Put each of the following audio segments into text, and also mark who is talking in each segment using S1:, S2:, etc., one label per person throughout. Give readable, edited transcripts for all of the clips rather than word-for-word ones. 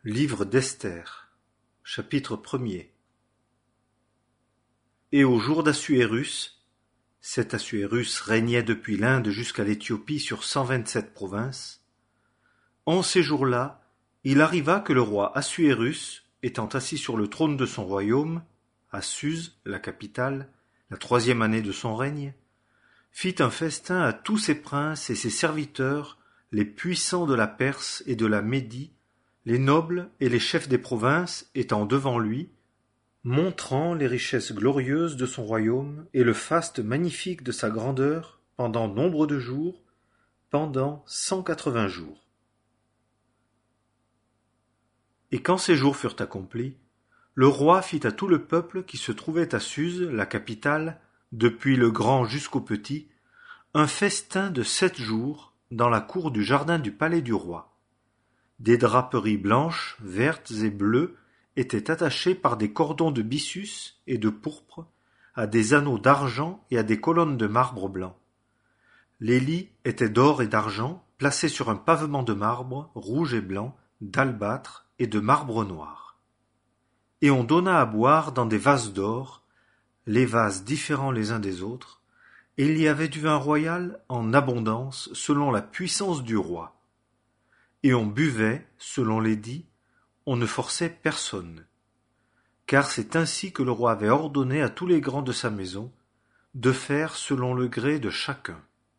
S1: Livre d'Esther, chapitre 1er. Et au jour d'Assuérus, cet Assuérus régnait depuis l'Inde jusqu'à l'Éthiopie sur 127 provinces, en ces jours-là, il arriva que le roi Assuérus, étant assis sur le trône de son royaume, à Suse, la capitale, la 3e année de son règne, fit un festin à tous ses princes et ses serviteurs, les puissants de la Perse et de la Médie, les nobles et les chefs des provinces étant devant lui, montrant les richesses glorieuses de son royaume et le faste magnifique de sa grandeur pendant nombre de jours, pendant 180 jours. Et quand ces jours furent accomplis, le roi fit à tout le peuple qui se trouvait à Suse, la capitale, depuis le grand jusqu'au petit, un festin de 7 jours dans la cour du jardin du palais du roi. Des draperies blanches, vertes et bleues étaient attachées par des cordons de byssus et de pourpre à des anneaux d'argent et à des colonnes de marbre blanc. Les lits étaient d'or et d'argent, placés sur un pavement de marbre rouge et blanc, d'albâtre et de marbre noir. Et on donna à boire dans des vases d'or, les vases différents les uns des autres, et il y avait du vin royal en abondance selon la puissance du roi. Et on buvait, selon l'édit, on ne forçait personne. Car c'est ainsi que le roi avait ordonné à tous les grands de sa maison de faire selon le gré de chacun.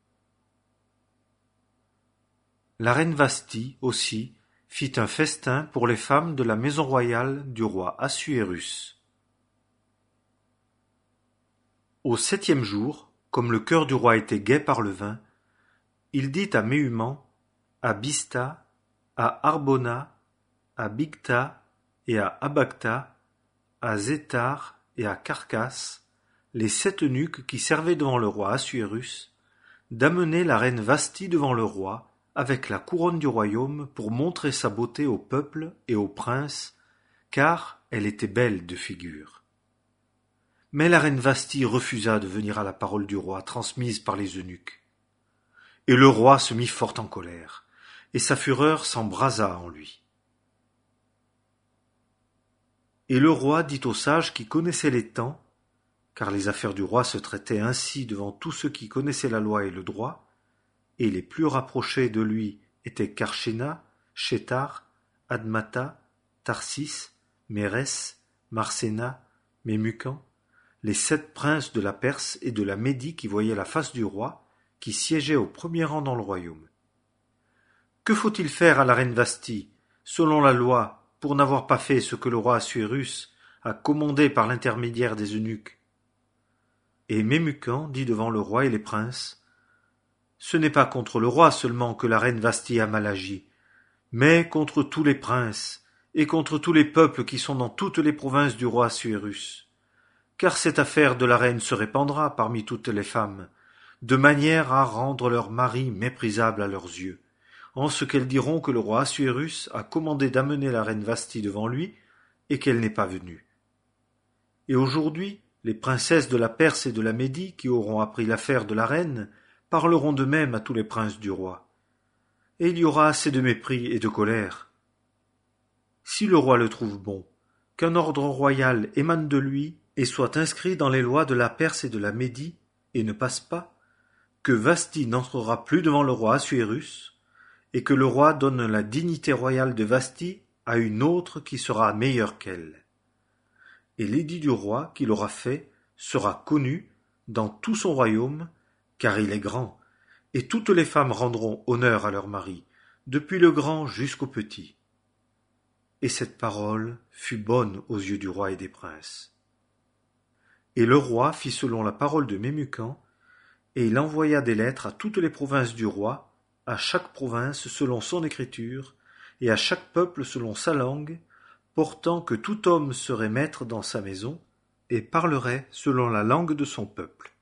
S1: La reine Vasthi, aussi, fit un festin pour les femmes de la maison royale du roi Assuérus. Au 7e jour, comme le cœur du roi était gai par le vin, il dit à Méhuman, à Bista, à Arbona, à Bigtha et à Abagtha, à Zéthar et à Carcas, les 7 eunuques qui servaient devant le roi Assuérus, d'amener la reine Vasthi devant le roi, avec la couronne du royaume, pour montrer sa beauté au peuple et aux princes, car elle était belle de figure. Mais la reine Vasthi refusa de venir à la parole du roi transmise par les eunuques. Et le roi se mit fort en colère, et sa fureur s'embrasa en lui. Et le roi dit aux sages qui connaissaient les temps, car les affaires du roi se traitaient ainsi devant tous ceux qui connaissaient la loi et le droit, et les plus rapprochés de lui étaient Karshena, Shétar, Admata, Tarsis, Mérès, Marséna, Mémucan, les 7 princes de la Perse et de la Médie qui voyaient la face du roi, qui siégeait au premier rang dans le royaume. Que faut-il faire à la reine Vasthi, selon la loi, pour n'avoir pas fait ce que le roi Assuérus a commandé par l'intermédiaire des eunuques? Et Mémucan dit devant le roi et les princes, ce n'est pas contre le roi seulement que la reine Vasthi a mal agi, mais contre tous les princes et contre tous les peuples qui sont dans toutes les provinces du roi Assuérus. Car cette affaire de la reine se répandra parmi toutes les femmes, de manière à rendre leur mari méprisable à leurs yeux, en ce qu'elles diront que le roi Assuérus a commandé d'amener la reine Vasthi devant lui, et qu'elle n'est pas venue. Et aujourd'hui, les princesses de la Perse et de la Médie qui auront appris l'affaire de la reine parleront de même à tous les princes du roi. Et il y aura assez de mépris et de colère. Si le roi le trouve bon, qu'un ordre royal émane de lui et soit inscrit dans les lois de la Perse et de la Médie, et ne passe pas, que Vasthi n'entrera plus devant le roi Assuérus, et que le roi donne la dignité royale de Vasthi à une autre qui sera meilleure qu'elle. Et l'édit du roi qu'il aura fait sera connu dans tout son royaume, car il est grand, et toutes les femmes rendront honneur à leur mari, depuis le grand jusqu'au petit. Et cette parole fut bonne aux yeux du roi et des princes. Et le roi fit selon la parole de Mémucan, et il envoya des lettres à toutes les provinces du roi, à chaque province selon son écriture, et à chaque peuple selon sa langue, portant que tout homme serait maître dans sa maison, et parlerait selon la langue de son peuple.